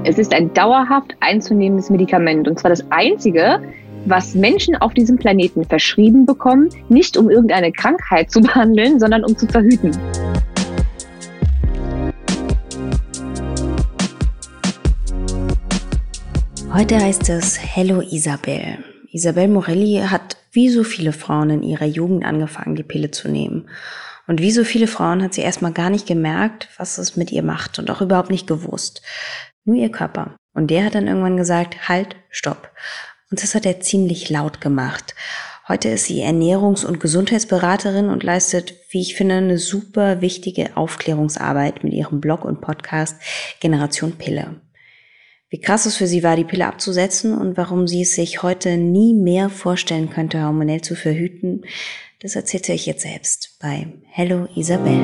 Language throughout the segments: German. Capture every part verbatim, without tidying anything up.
Es ist ein dauerhaft einzunehmendes Medikament und zwar das einzige, was Menschen auf diesem Planeten verschrieben bekommen, nicht um irgendeine Krankheit zu behandeln, sondern um zu verhüten. Heute heißt es Hello Isabel. Isabel Morelli hat wie so viele Frauen in ihrer Jugend angefangen, die Pille zu nehmen. Und wie so viele Frauen hat sie erstmal gar nicht gemerkt, was es mit ihr macht und auch überhaupt nicht gewusst. Nur ihr Körper. Und der hat dann irgendwann gesagt, halt, stopp. Und das hat er ziemlich laut gemacht. Heute ist sie Ernährungs- und Gesundheitsberaterin und leistet, wie ich finde, eine super wichtige Aufklärungsarbeit mit ihrem Blog und Podcast Generation Pille. Wie krass es für sie war, die Pille abzusetzen und warum sie es sich heute nie mehr vorstellen könnte, hormonell zu verhüten, das erzählt sie euch jetzt selbst bei Hello Isabel.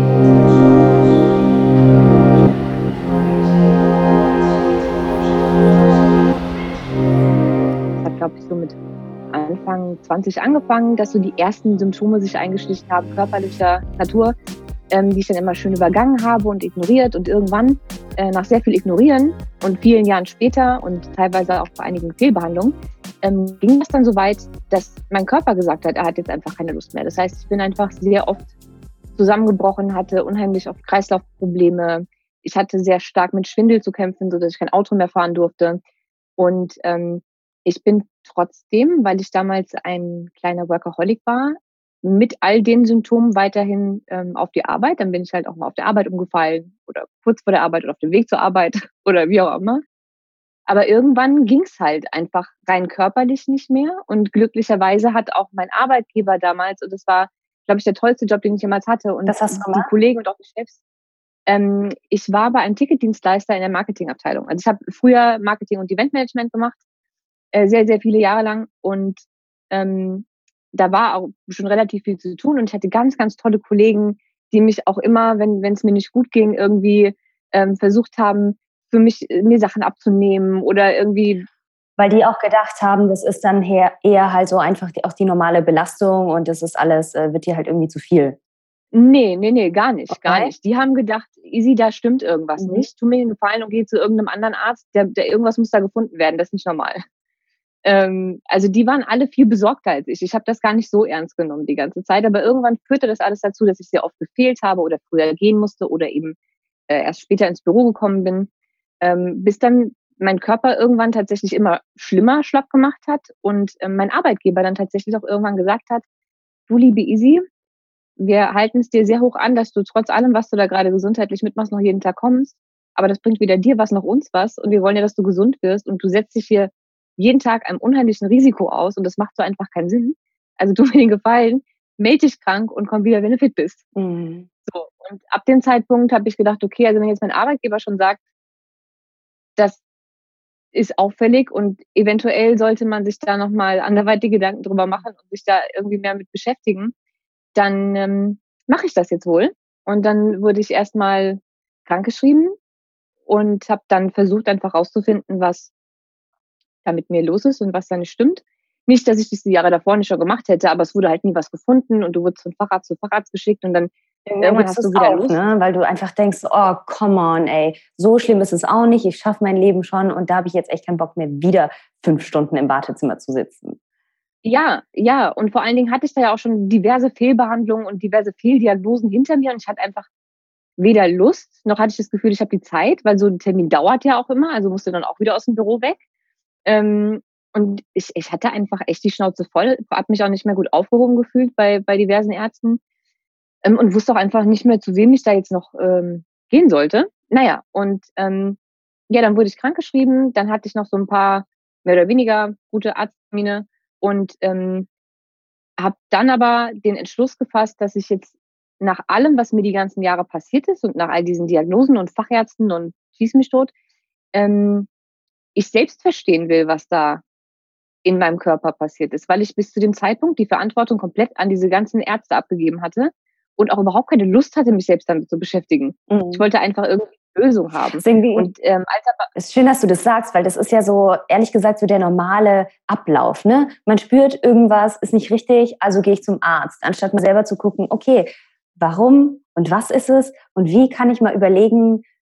Das hat, glaube ich, so mit Anfang zwanzig angefangen, dass so die ersten Symptome sich eingeschlichen haben, körperlicher Natur, ähm, die ich dann immer schön übergangen habe und ignoriert. Und irgendwann, äh, nach sehr viel Ignorieren und vielen Jahren später und teilweise auch bei einigen Fehlbehandlungen, ähm, ging das dann so weit, dass mein Körper gesagt hat, er hat jetzt einfach keine Lust mehr. Das heißt, ich bin einfach sehr oft zusammengebrochen, hatte unheimlich oft Kreislaufprobleme. Ich hatte sehr stark mit Schwindel zu kämpfen, sodass ich kein Auto mehr fahren durfte. Und ähm, ich bin trotzdem, weil ich damals ein kleiner Workaholic war, mit all den Symptomen weiterhin ähm, auf die Arbeit. Dann bin ich halt auch mal auf der Arbeit umgefallen oder kurz vor der Arbeit oder auf dem Weg zur Arbeit oder wie auch immer. Aber irgendwann ging es halt einfach rein körperlich nicht mehr. Und glücklicherweise hat auch mein Arbeitgeber damals, und das war, glaube ich, der tollste Job, den ich jemals hatte, und Das hast du die gemacht? Kollegen und auch die Chefs, ähm, ich war bei einem Ticketdienstleister in der Marketingabteilung. Also ich habe früher Marketing und Eventmanagement gemacht, äh, sehr, sehr viele Jahre lang. Und ähm, da war auch schon relativ viel zu tun. Und ich hatte ganz, ganz tolle Kollegen, die mich auch immer, wenn es mir nicht gut ging, irgendwie ähm, versucht haben, für mich mir Sachen abzunehmen oder irgendwie. Weil die auch gedacht haben, das ist dann her, eher halt so einfach die, auch die normale Belastung und das ist alles, äh, wird dir halt irgendwie zu viel. Nee, nee, nee, gar nicht, Okay. gar nicht. Die haben gedacht, Easy, da stimmt irgendwas Mhm. nicht. Tu mir den Gefallen und geh zu irgendeinem anderen Arzt, der, der irgendwas muss da gefunden werden, das ist nicht normal. Ähm, also die waren alle viel besorgter als ich. Ich habe das gar nicht so ernst genommen die ganze Zeit, aber irgendwann führte das alles dazu, dass ich sehr oft gefehlt habe oder früher gehen musste oder eben äh, erst später ins Büro gekommen bin, ähm, bis dann mein Körper irgendwann tatsächlich immer schlimmer schlapp gemacht hat und ähm, mein Arbeitgeber dann tatsächlich auch irgendwann gesagt hat, du liebe Easy, wir halten es dir sehr hoch an, dass du trotz allem, was du da gerade gesundheitlich mitmachst, noch jeden Tag kommst. Aber das bringt weder dir was noch uns was. Und wir wollen ja, dass du gesund wirst. Und du setzt dich hier jeden Tag einem unheimlichen Risiko aus. Und das macht so einfach keinen Sinn. Also tu mir den Gefallen, melde dich krank und komm wieder, wenn du fit bist. Mhm. So. Und ab dem Zeitpunkt habe ich gedacht, okay, also wenn jetzt mein Arbeitgeber schon sagt, das ist auffällig und eventuell sollte man sich da nochmal anderweitige Gedanken drüber machen und sich da irgendwie mehr mit beschäftigen, dann ähm, mache ich das jetzt wohl. Und dann wurde ich erstmal krankgeschrieben und habe dann versucht, einfach rauszufinden, was da mit mir los ist und was da nicht stimmt. Nicht, dass ich das die Jahre davor nicht schon gemacht hätte, aber es wurde halt nie was gefunden und du wurdest von Facharzt zu Facharzt geschickt und dann irgendwann hast du wieder auf, Lust. ne? Weil du einfach denkst, oh, come on, ey, so schlimm ist es auch nicht, ich schaffe mein Leben schon und da habe ich jetzt echt keinen Bock mehr, wieder fünf Stunden im Wartezimmer zu sitzen. Ja, ja. Und vor allen Dingen hatte ich da ja auch schon diverse Fehlbehandlungen und diverse Fehldiagnosen hinter mir und ich hatte einfach weder Lust, noch hatte ich das Gefühl, ich habe die Zeit, weil so ein Termin dauert ja auch immer, also musste dann auch wieder aus dem Büro weg. Ähm, und ich, ich hatte einfach echt die Schnauze voll, habe mich auch nicht mehr gut aufgehoben gefühlt bei, bei diversen Ärzten ähm, und wusste auch einfach nicht mehr, zu wem ich da jetzt noch ähm, gehen sollte. Naja, und ähm, ja, dann wurde ich krankgeschrieben, dann hatte ich noch so ein paar mehr oder weniger gute Arzttermine und ähm, habe dann aber den Entschluss gefasst, dass ich jetzt nach allem, was mir die ganzen Jahre passiert ist und nach all diesen Diagnosen und Fachärzten und schieß mich tot, ähm, ich selbst verstehen will, was da in meinem Körper passiert ist, weil ich bis zu dem Zeitpunkt die Verantwortung komplett an diese ganzen Ärzte abgegeben hatte und auch überhaupt keine Lust hatte, mich selbst damit zu beschäftigen. Mhm. Ich wollte einfach irgendwie eine Lösung haben. Das ist irgendwie- Und ähm, als aber Es ist schön, dass du das sagst, weil das ist ja so, ehrlich gesagt, so der normale Ablauf. Ne? Man spürt, irgendwas ist nicht richtig, also gehe ich zum Arzt, anstatt mal selber zu gucken, okay, warum und was ist es und wie kann ich mal überlegen,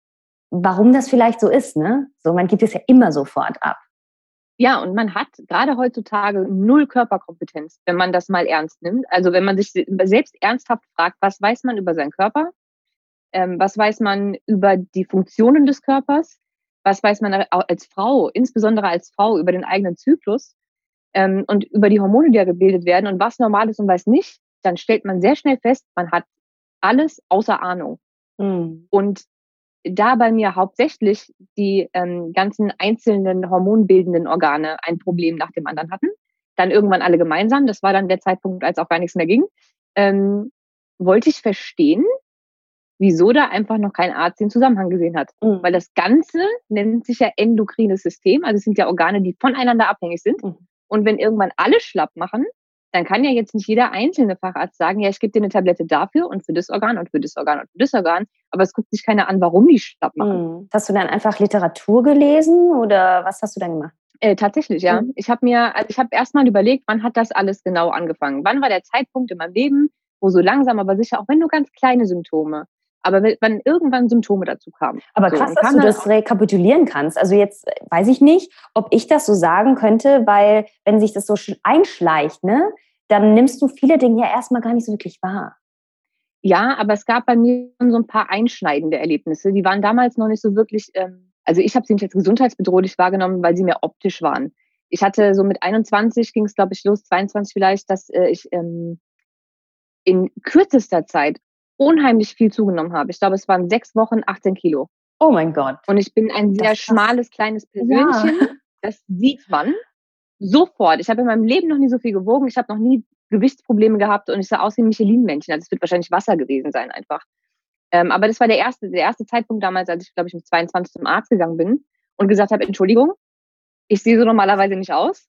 warum das vielleicht so ist, ne? So, man gibt es ja immer sofort ab. Ja, und man hat gerade heutzutage null Körperkompetenz, wenn man das mal ernst nimmt. Also wenn man sich selbst ernsthaft fragt, was weiß man über seinen Körper? Ähm, was weiß man über die Funktionen des Körpers? Was weiß man als Frau, insbesondere als Frau, über den eigenen Zyklus ähm, und über die Hormone, die ja gebildet werden und was normal ist und was nicht? Dann stellt man sehr schnell fest, man hat alles außer Ahnung. Mhm. Und da bei mir hauptsächlich die ähm, ganzen einzelnen hormonbildenden Organe ein Problem nach dem anderen hatten, dann irgendwann alle gemeinsam, das war dann der Zeitpunkt, als auch gar nichts mehr ging, ähm, wollte ich verstehen, wieso da einfach noch kein Arzt den Zusammenhang gesehen hat. Mhm. Weil das Ganze nennt sich ja endokrines System, also es sind ja Organe, die voneinander abhängig sind. Mhm. Und wenn irgendwann alle schlapp machen, dann kann ja jetzt nicht jeder einzelne Facharzt sagen, ja, ich gebe dir eine Tablette dafür und für das Organ und für das Organ und für das Organ. Aber es guckt sich keiner an, warum die schlapp machen. Mhm. Hast du dann einfach Literatur gelesen oder was hast du dann gemacht? Äh, tatsächlich, ja. Mhm. Ich habe mir, also ich habe erstmal überlegt, wann hat das alles genau angefangen? Wann war der Zeitpunkt in meinem Leben, wo so langsam, aber sicher, auch wenn nur ganz kleine Symptome, aber wenn irgendwann Symptome dazu kamen. Aber krass, so, dass du das rekapitulieren kannst. Also jetzt weiß ich nicht, ob ich das so sagen könnte, weil wenn sich das so einschleicht, ne, dann nimmst du viele Dinge ja erstmal gar nicht so wirklich wahr. Ja, aber es gab bei mir so ein paar einschneidende Erlebnisse. Die waren damals noch nicht so wirklich, ähm, also ich habe sie nicht als gesundheitsbedrohlich wahrgenommen, weil sie mehr optisch waren. Ich hatte so mit einundzwanzig, ging es glaube ich los, zweiundzwanzig vielleicht, dass äh, ich ähm, in kürzester Zeit unheimlich viel zugenommen habe. Ich glaube, es waren sechs Wochen, achtzehn Kilo. Oh mein Gott. Und ich bin ein sehr schmales, kleines Persönchen. Ja. Das sieht man sofort. Ich habe in meinem Leben noch nie so viel gewogen. Ich habe noch nie Gewichtsprobleme gehabt und ich sah aus wie ein Michelin-Männchen. Also es wird wahrscheinlich Wasser gewesen sein einfach. Ähm, aber das war der erste, der erste Zeitpunkt damals, als ich, glaube ich, mit zweiundzwanzig zum Arzt gegangen bin und gesagt habe, Entschuldigung, ich sehe so normalerweise nicht aus.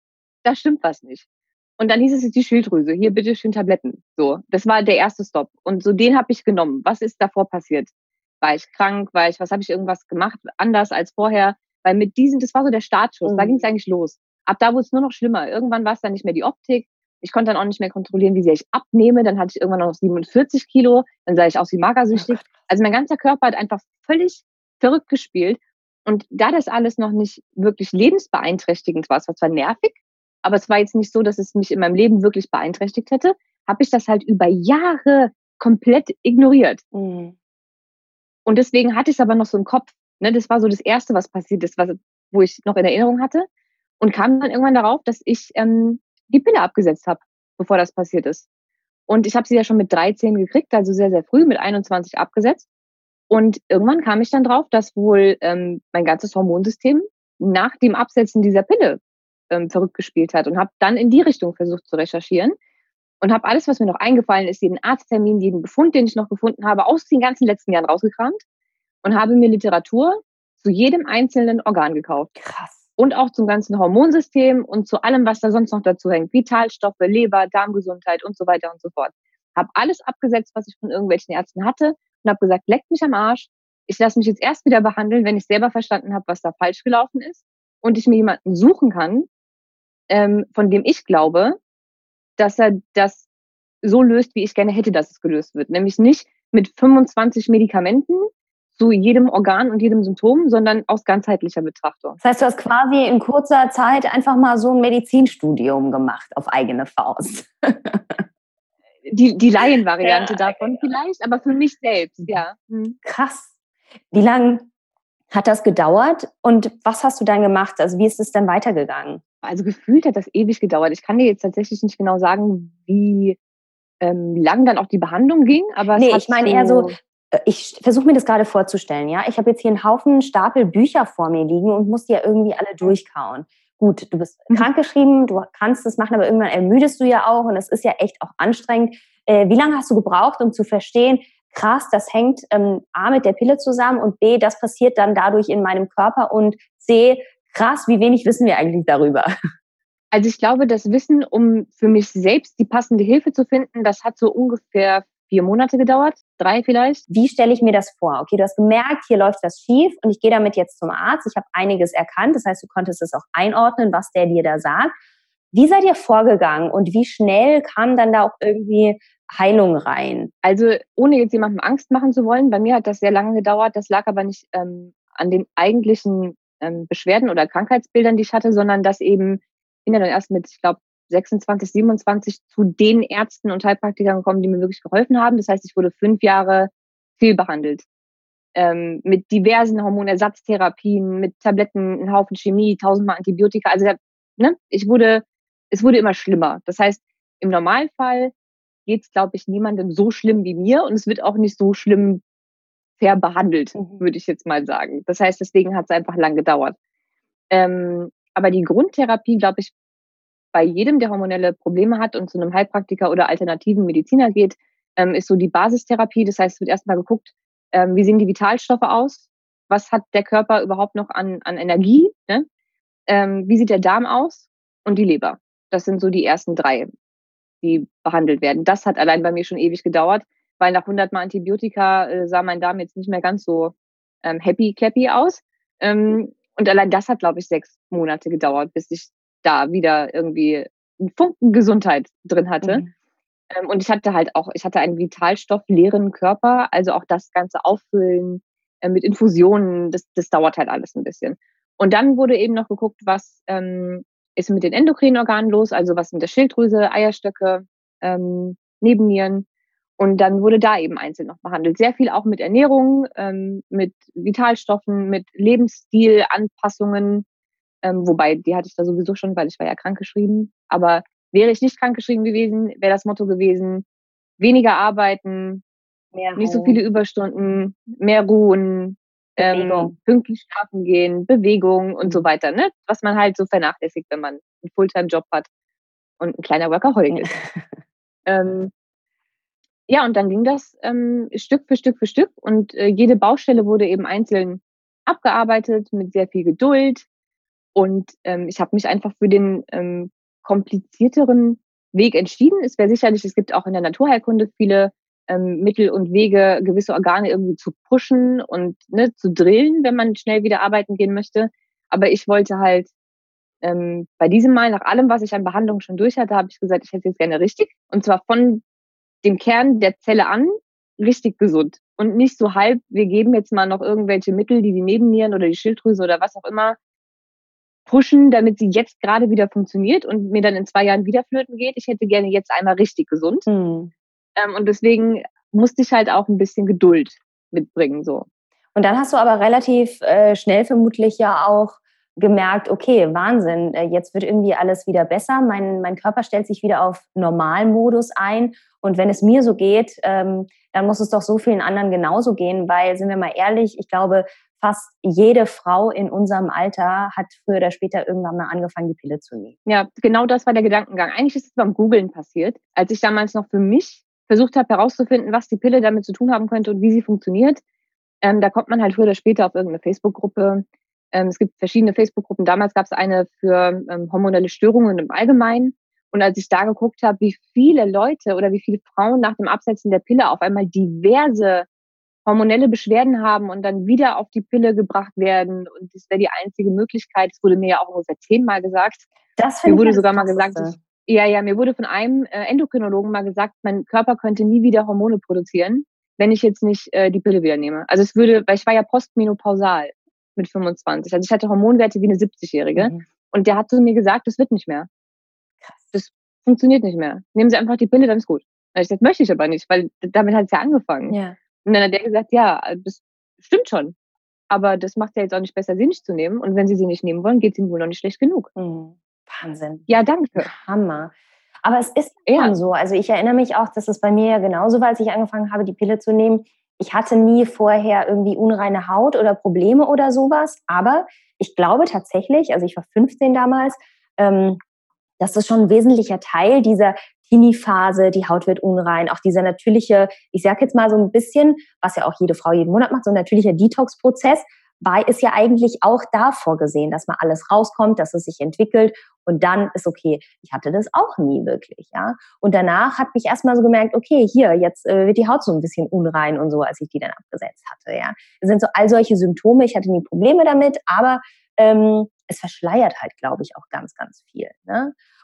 Da stimmt was nicht. Und dann hieß es, die Schilddrüse, hier bitte schön Tabletten. So, das war der erste Stopp. Und so den habe ich genommen. Was ist davor passiert? War ich krank? War ich, was habe ich irgendwas gemacht anders als vorher? Weil mit diesen, das war so der Startschuss. Mhm. Da ging es eigentlich los. Ab da wurde es nur noch schlimmer. Irgendwann war es dann nicht mehr die Optik. Ich konnte dann auch nicht mehr kontrollieren, wie sehr ich abnehme. Dann hatte ich irgendwann noch siebenundvierzig Kilo. Dann sah ich aus wie magersüchtig. Also mein ganzer Körper hat einfach völlig verrückt gespielt. Und da das alles noch nicht wirklich lebensbeeinträchtigend war, es war zwar nervig, aber es war jetzt nicht so, dass es mich in meinem Leben wirklich beeinträchtigt hätte, habe ich das halt über Jahre komplett ignoriert. Mhm. Und deswegen hatte ich es aber noch so im Kopf. Ne? Das war so das Erste, was passiert ist, was, wo ich noch in Erinnerung hatte. Und kam dann irgendwann darauf, dass ich ähm, die Pille abgesetzt habe, bevor das passiert ist. Und ich habe sie ja schon mit dreizehn gekriegt, also sehr, sehr früh, mit einundzwanzig abgesetzt. Und irgendwann kam ich dann drauf, dass wohl ähm, mein ganzes Hormonsystem nach dem Absetzen dieser Pille ähm, verrückt gespielt hat und habe dann in die Richtung versucht zu recherchieren und habe alles, was mir noch eingefallen ist, jeden Arzttermin, jeden Befund, den ich noch gefunden habe, aus den ganzen letzten Jahren rausgekramt und habe mir Literatur zu jedem einzelnen Organ gekauft. Krass. Und auch zum ganzen Hormonsystem und zu allem, was da sonst noch dazu hängt. Vitalstoffe, Leber, Darmgesundheit und so weiter und so fort. Habe alles abgesetzt, was ich von irgendwelchen Ärzten hatte und habe gesagt, leckt mich am Arsch. Ich lasse mich jetzt erst wieder behandeln, wenn ich selber verstanden habe, was da falsch gelaufen ist und ich mir jemanden suchen kann, ähm, von dem ich glaube, dass er das so löst, wie ich gerne hätte, dass es gelöst wird. Nämlich nicht mit fünfundzwanzig Medikamenten zu jedem Organ und jedem Symptom, sondern aus ganzheitlicher Betrachtung. Das heißt, du hast quasi in kurzer Zeit einfach mal so ein Medizinstudium gemacht auf eigene Faust. Die, die Laienvariante ja, davon ja. vielleicht, aber für mich selbst, ja. Mhm. Krass. Wie lange hat das gedauert und was hast du dann gemacht? Also wie ist es dann weitergegangen? Also gefühlt hat das ewig gedauert. Ich kann dir jetzt tatsächlich nicht genau sagen, wie ähm, lang dann auch die Behandlung ging. Aber nee, ich meine so eher so, ich versuche mir das gerade vorzustellen. Ja, ich habe jetzt hier einen Haufen Stapel Bücher vor mir liegen und muss die ja irgendwie alle durchkauen. Gut, du bist mhm. krankgeschrieben, du kannst das machen, aber irgendwann ermüdest du ja auch und es ist ja echt auch anstrengend. Äh, wie lange hast du gebraucht, um zu verstehen, krass, das hängt ähm, A mit der Pille zusammen und B, das passiert dann dadurch in meinem Körper und C, krass, wie wenig wissen wir eigentlich darüber? Also ich glaube, das Wissen, um für mich selbst die passende Hilfe zu finden, das hat so ungefähr vier Monate gedauert, drei vielleicht. Wie stelle ich mir das vor? Okay, du hast gemerkt, hier läuft das schief und ich gehe damit jetzt zum Arzt. Ich habe einiges erkannt, das heißt, du konntest es auch einordnen, was der dir da sagt. Wie seid ihr vorgegangen und wie schnell kamen dann da auch irgendwie Heilung rein? Also ohne jetzt jemandem Angst machen zu wollen, bei mir hat das sehr lange gedauert. Das lag aber nicht ähm, an den eigentlichen ähm, Beschwerden oder Krankheitsbildern, die ich hatte, sondern dass eben, ich bin ja dann erst mit, ich glaube, sechsundzwanzig, siebenundzwanzig zu den Ärzten und Heilpraktikern gekommen, die mir wirklich geholfen haben. Das heißt, ich wurde fünf Jahre fehlbehandelt. Ähm, mit diversen Hormonersatztherapien, mit Tabletten, einen Haufen Chemie, tausendmal Antibiotika. Also ne, ich wurde, es wurde immer schlimmer. Das heißt, im Normalfall geht es, glaube ich, niemandem so schlimm wie mir und es wird auch nicht so schlimm fair behandelt, Mhm. würde ich jetzt mal sagen. Das heißt, deswegen hat es einfach lang gedauert. Ähm, aber die Grundtherapie, glaube ich, bei jedem, der hormonelle Probleme hat und zu einem Heilpraktiker oder alternativen Mediziner geht, ähm, ist so die Basistherapie. Das heißt, es wird erstmal geguckt, ähm, wie sehen die Vitalstoffe aus? Was hat der Körper überhaupt noch an, an Energie? Ne? Ähm, wie sieht der Darm aus? Und die Leber. Das sind so die ersten drei, die behandelt werden. Das hat allein bei mir schon ewig gedauert, weil nach hundert Mal Antibiotika äh, sah mein Darm jetzt nicht mehr ganz so ähm, happy-clappy aus. Ähm, und allein das hat, glaube ich, sechs Monate gedauert, bis ich da wieder irgendwie einen Funken Gesundheit drin hatte. Mhm. Ähm, und ich hatte halt auch, ich hatte einen vitalstoffleeren Körper, also auch das Ganze auffüllen äh, mit Infusionen, das, das dauert halt alles ein bisschen. Und dann wurde eben noch geguckt, was ähm, ist mit den endokrinen Organen los, also was mit der Schilddrüse, Eierstöcke, ähm, Nebennieren. Und dann wurde da eben einzeln noch behandelt. Sehr viel auch mit Ernährung, ähm, mit Vitalstoffen, mit Lebensstilanpassungen, ähm, wobei die hatte ich da sowieso schon, weil ich war ja krankgeschrieben. Aber wäre ich nicht krankgeschrieben gewesen, wäre das Motto gewesen, weniger arbeiten, Mehr nicht so viele Ruhe, Überstunden, mehr ruhen, ähm, Bewegung. pünktlich schlafen gehen, Bewegung und so Mhm. weiter, ne? Was man halt so vernachlässigt, wenn man einen Fulltime-Job hat und ein kleiner Workaholic Ja. ist. Ähm, ja, und dann ging das ähm, Stück für Stück für Stück und äh, jede Baustelle wurde eben einzeln abgearbeitet mit sehr viel Geduld. Und ähm, ich habe mich einfach für den ähm, komplizierteren Weg entschieden. Es wäre sicherlich, es gibt auch in der Naturheilkunde viele ähm, Mittel und Wege, gewisse Organe irgendwie zu pushen und ne, zu drillen, wenn man schnell wieder arbeiten gehen möchte. Aber ich wollte halt ähm, bei diesem Mal, nach allem, was ich an Behandlung schon durch hatte, habe ich gesagt, ich hätte jetzt gerne richtig. Und zwar von dem Kern der Zelle an, richtig gesund. Und nicht so halb, wir geben jetzt mal noch irgendwelche Mittel, die die Nebennieren oder die Schilddrüse oder was auch immer pushen, damit sie jetzt gerade wieder funktioniert und mir dann in zwei Jahren wieder flöten geht. Ich hätte gerne jetzt einmal richtig gesund. Mhm. Ähm, und deswegen musste ich halt auch ein bisschen Geduld mitbringen, so. Und dann hast du aber relativ äh, schnell vermutlich ja auch gemerkt, okay, Wahnsinn, äh, jetzt wird irgendwie alles wieder besser. Mein, mein Körper stellt sich wieder auf Normalmodus ein. Und wenn es mir so geht, ähm, dann muss es doch so vielen anderen genauso gehen, weil, sind wir mal ehrlich, ich glaube, fast jede Frau in unserem Alter hat früher oder später irgendwann mal angefangen, die Pille zu nehmen. Ja, genau das war der Gedankengang. Eigentlich ist es beim Googlen passiert, als ich damals noch für mich versucht habe herauszufinden, was die Pille damit zu tun haben könnte und wie sie funktioniert. Ähm, da kommt man halt früher oder später auf irgendeine Facebook-Gruppe. Ähm, es gibt verschiedene Facebook-Gruppen. Damals gab es eine für ähm, hormonelle Störungen im Allgemeinen. Und als ich da geguckt habe, wie viele Leute oder wie viele Frauen nach dem Absetzen der Pille auf einmal diverse hormonelle Beschwerden haben und dann wieder auf die Pille gebracht werden und das wäre die einzige Möglichkeit. Das wurde mir ja auch ungefähr zehnmal gesagt. Das Mir finde ich wurde ja das sogar mal gesagt, Krasseste. ich, ja, ja, mir wurde von einem äh, Endokrinologen mal gesagt, mein Körper könnte nie wieder Hormone produzieren, wenn ich jetzt nicht äh, die Pille wieder nehme. Also es würde, weil ich war ja postmenopausal mit fünfundzwanzig. Also ich hatte Hormonwerte wie eine siebzigjährige. Mhm. Und der hat zu mir gesagt, das wird nicht mehr. Krass. Das funktioniert nicht mehr. Nehmen Sie einfach die Pille, dann ist gut. Und ich gesagt, möchte ich aber nicht, weil damit hat es ja angefangen. Ja. Und dann hat der gesagt, ja, das stimmt schon. Aber das macht ja jetzt auch nicht besser, sie nicht zu nehmen. Und wenn Sie sie nicht nehmen wollen, geht es Ihnen wohl noch nicht schlecht genug. Mhm. Wahnsinn. Ja, danke. Hammer. Aber es ist Ja. schon so. Also ich erinnere mich auch, dass es bei mir ja genauso war, als ich angefangen habe, die Pille zu nehmen. Ich hatte nie vorher irgendwie unreine Haut oder Probleme oder sowas. Aber ich glaube tatsächlich, also ich war fünfzehn damals, ähm, dass das schon ein wesentlicher Teil dieser Teenie-Phase, die Haut wird unrein, auch dieser natürliche, ich sag jetzt mal so ein bisschen, was ja auch jede Frau jeden Monat macht, so ein natürlicher Detox-Prozess, war, ist ja eigentlich auch da vorgesehen, dass mal alles rauskommt, dass es sich entwickelt und dann ist okay. Ich hatte das auch nie wirklich, ja. Und danach hat mich erstmal so gemerkt, okay, hier, jetzt äh, wird die Haut so ein bisschen unrein und so, als ich die dann abgesetzt hatte, ja. Das sind so all solche Symptome, ich hatte nie Probleme damit, aber ähm, es verschleiert halt, glaube ich, auch ganz, ganz viel, ne?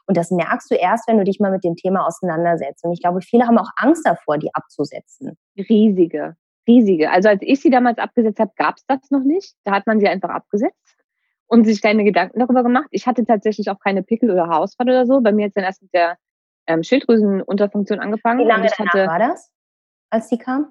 Und das merkst du erst, wenn du dich mal mit dem Thema auseinandersetzt. Und ich glaube, viele haben auch Angst davor, die abzusetzen. Riesige, riesige. Also als ich sie damals abgesetzt habe, gab es das noch nicht. Da hat man sie einfach abgesetzt und sich keine Gedanken darüber gemacht. Ich hatte tatsächlich auch keine Pickel oder Haarausfall oder so. Bei mir hat es dann erst mit der ähm, Schilddrüsenunterfunktion angefangen. Wie lange ich danach hatte, war das, als die kam?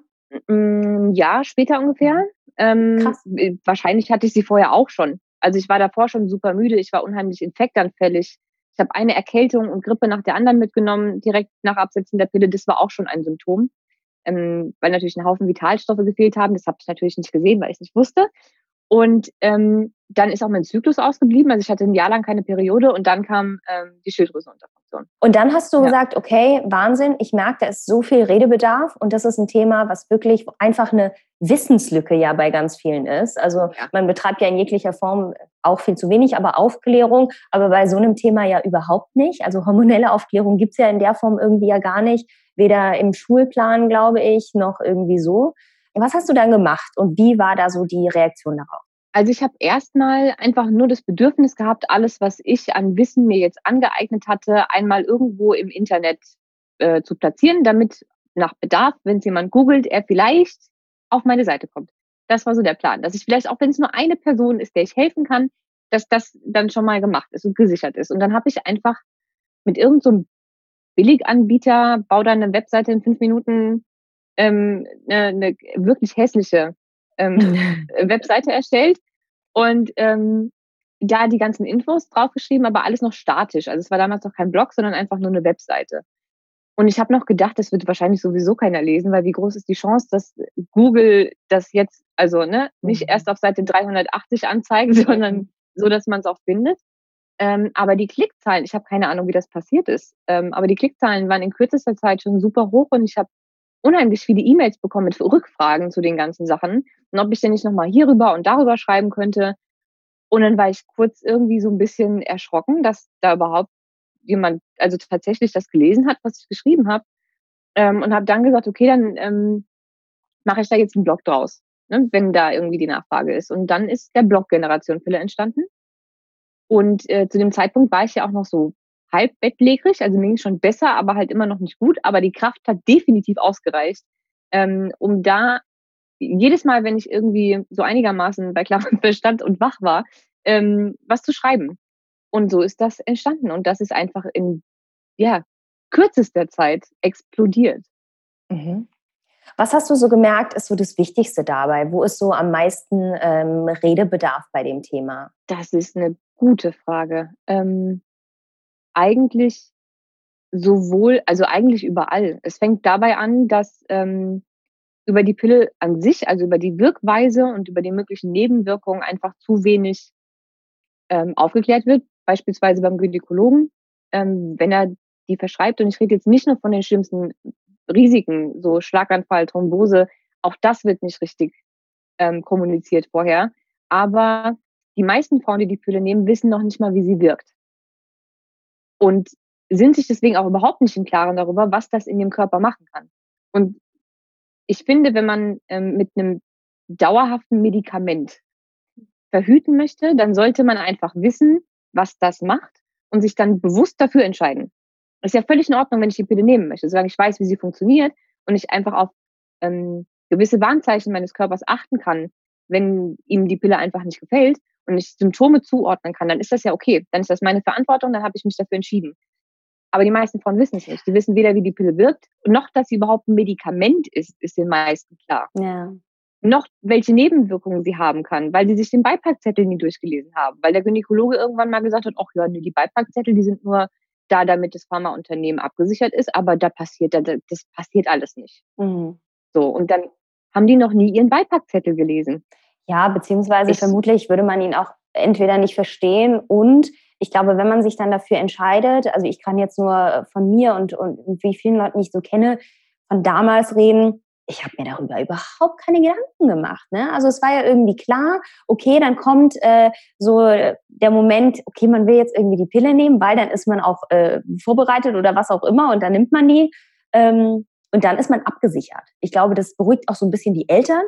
ein Jahr später ungefähr. Ähm, Krass. Wahrscheinlich hatte ich sie vorher auch schon. Also ich war davor schon super müde. Ich war unheimlich infektanfällig. Ich habe eine Erkältung und Grippe nach der anderen mitgenommen, direkt nach Absetzen der Pille. Das war auch schon ein Symptom, ähm, weil natürlich ein Haufen Vitalstoffe gefehlt haben. Das habe ich natürlich nicht gesehen, weil ich es nicht wusste. Und ähm, dann ist auch mein Zyklus ausgeblieben. Also ich hatte ein Jahr lang keine Periode und dann kam ähm, die Schilddrüsenunterfunktion. Und dann hast du Ja. gesagt, okay, Wahnsinn, ich merke, da ist so viel Redebedarf und das ist ein Thema, was wirklich einfach eine Wissenslücke ja bei ganz vielen ist. Also Ja. man betreibt ja in jeglicher Form auch viel zu wenig, aber Aufklärung, aber bei so einem Thema ja überhaupt nicht. Also hormonelle Aufklärung gibt's ja in der Form irgendwie ja gar nicht, weder im Schulplan, glaube ich, noch irgendwie so. Was hast du dann gemacht und wie war da so die Reaktion darauf? Also ich habe erstmal einfach nur das Bedürfnis gehabt, alles, was ich an Wissen mir jetzt angeeignet hatte, einmal irgendwo im Internet äh, zu platzieren, damit nach Bedarf, wenn es jemand googelt, er vielleicht auf meine Seite kommt. Das war so der Plan, dass ich vielleicht, auch wenn es nur eine Person ist, der ich helfen kann, dass das dann schon mal gemacht ist und gesichert ist. Und dann habe ich einfach mit irgendeinem so Billiganbieter, bau dann eine Webseite in fünf Minuten, ähm, eine, eine wirklich hässliche ähm, Webseite erstellt und ähm, da die ganzen Infos draufgeschrieben, aber alles noch statisch. Also es war damals noch kein Blog, sondern einfach nur eine Webseite. Und ich habe noch gedacht, das wird wahrscheinlich sowieso keiner lesen, weil wie groß ist die Chance, dass Google das jetzt, also ne, nicht Mhm. erst auf Seite dreihundertachtzig anzeigt, sondern so, dass man es auch findet. Ähm, aber die Klickzahlen, ich habe keine Ahnung, wie das passiert ist, ähm, aber die Klickzahlen waren in kürzester Zeit schon super hoch und ich habe unheimlich viele E-Mails bekommen mit Rückfragen zu den ganzen Sachen und ob ich denn nicht nochmal hierüber und darüber schreiben könnte. Und dann war ich kurz irgendwie so ein bisschen erschrocken, dass da überhaupt jemand, also tatsächlich das gelesen hat, was ich geschrieben habe. Ähm, und habe dann gesagt, okay, dann ähm, mache ich da jetzt einen Blog draus, ne, wenn da irgendwie die Nachfrage ist. Und dann ist der Blog Generation Pille entstanden. Und äh, zu dem Zeitpunkt war ich ja auch noch so halb bettlägerig, also mir ging schon besser, aber halt immer noch nicht gut. Aber die Kraft hat definitiv ausgereicht, ähm, um da jedes Mal, wenn ich irgendwie so einigermaßen bei klarem Verstand und wach war, ähm, was zu schreiben. Und so ist das entstanden. Und das ist einfach in ja, kürzester Zeit explodiert. Mhm. Was hast du so gemerkt, ist so das Wichtigste dabei? Wo ist so am meisten ähm, Redebedarf bei dem Thema? Das ist eine gute Frage. Ähm, eigentlich sowohl, also eigentlich überall. Es fängt dabei an, dass ähm, über die Pille an sich, also über die Wirkweise und über die möglichen Nebenwirkungen einfach zu wenig ähm, aufgeklärt wird. Beispielsweise beim Gynäkologen, ähm, wenn er die verschreibt. Und ich rede jetzt nicht nur von den schlimmsten Risiken, so Schlaganfall, Thrombose. Auch das wird nicht richtig ähm, kommuniziert vorher. Aber die meisten Frauen, die die Pille nehmen, wissen noch nicht mal, wie sie wirkt. Und sind sich deswegen auch überhaupt nicht im Klaren darüber, was das in dem Körper machen kann. Und ich finde, wenn man ähm, mit einem dauerhaften Medikament verhüten möchte, dann sollte man einfach wissen, was das macht und sich dann bewusst dafür entscheiden. Ist ja völlig in Ordnung, wenn ich die Pille nehmen möchte, solange ich weiß, wie sie funktioniert und ich einfach auf ähm, gewisse Warnzeichen meines Körpers achten kann, wenn ihm die Pille einfach nicht gefällt und ich Symptome zuordnen kann, dann ist das ja okay. Dann ist das meine Verantwortung, dann habe ich mich dafür entschieden. Aber die meisten Frauen wissen es nicht. Die wissen weder, wie die Pille wirkt, noch, dass sie überhaupt ein Medikament ist, ist den meisten klar. Ja. Noch welche Nebenwirkungen sie haben kann, weil sie sich den Beipackzettel nie durchgelesen haben. Weil der Gynäkologe irgendwann mal gesagt hat, ach ja, nee, die Beipackzettel, die sind nur da, damit das Pharmaunternehmen abgesichert ist, aber da passiert, das passiert alles nicht. Mhm. So, und dann haben die noch nie ihren Beipackzettel gelesen. Ja, beziehungsweise Ich- vermutlich würde man ihn auch entweder nicht verstehen und ich glaube, wenn man sich dann dafür entscheidet, also ich kann jetzt nur von mir und, und wie vielen Leuten ich so kenne, von damals reden, ich habe mir darüber überhaupt keine Gedanken gemacht. Ne? Also es war ja irgendwie klar, okay, dann kommt äh, so der Moment, okay, man will jetzt irgendwie die Pille nehmen, weil dann ist man auch äh, vorbereitet oder was auch immer und dann nimmt man die ähm, und dann ist man abgesichert. Ich glaube, das beruhigt auch so ein bisschen die Eltern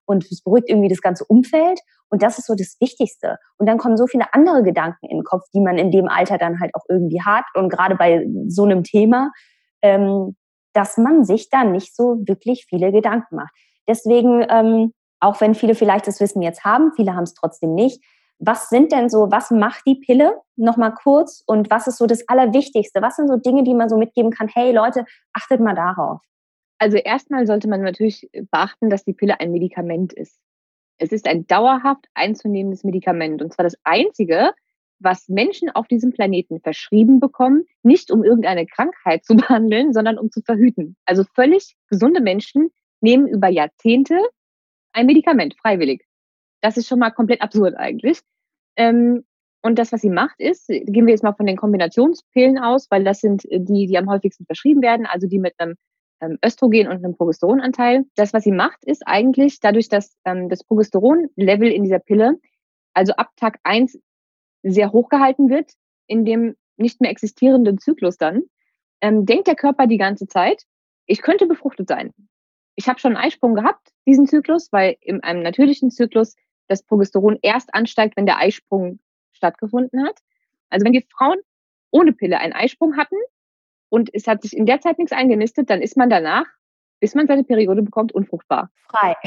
und es beruhigt irgendwie das ganze Umfeld. Und das ist so das Wichtigste. Und dann kommen so viele andere Gedanken in den Kopf, die man in dem Alter dann halt auch irgendwie hat. Und gerade bei so einem Thema, ähm, dass man sich da nicht so wirklich viele Gedanken macht. Deswegen, ähm, auch wenn viele vielleicht das Wissen jetzt haben, viele haben es trotzdem nicht. Was sind denn so, was macht die Pille? Nochmal kurz. Und was ist so das Allerwichtigste? Was sind so Dinge, die man so mitgeben kann? Hey Leute, achtet mal darauf. Also erstmal sollte man natürlich beachten, dass die Pille ein Medikament ist. Es ist ein dauerhaft einzunehmendes Medikament. Und zwar das einzige, was Menschen auf diesem Planeten verschrieben bekommen, nicht um irgendeine Krankheit zu behandeln, sondern um zu verhüten. Also völlig gesunde Menschen nehmen über Jahrzehnte ein Medikament, freiwillig. Das ist schon mal komplett absurd eigentlich. Ähm, und das, was sie macht, ist, gehen wir jetzt mal von den Kombinationspillen aus, weil das sind die, die am häufigsten verschrieben werden, also die mit einem ähm, Östrogen und einem Progesteronanteil. Das, was sie macht, ist eigentlich dadurch, dass ähm, das Progesteronlevel in dieser Pille, also ab Tag eins, sehr hoch gehalten wird, in dem nicht mehr existierenden Zyklus dann, ähm, denkt der Körper die ganze Zeit, ich könnte befruchtet sein. Ich habe schon einen Eisprung gehabt, diesen Zyklus, weil in einem natürlichen Zyklus das Progesteron erst ansteigt, wenn der Eisprung stattgefunden hat. Also wenn die Frauen ohne Pille einen Eisprung hatten und es hat sich in der Zeit nichts eingenistet, dann ist man danach, bis man seine Periode bekommt, unfruchtbar. Frei.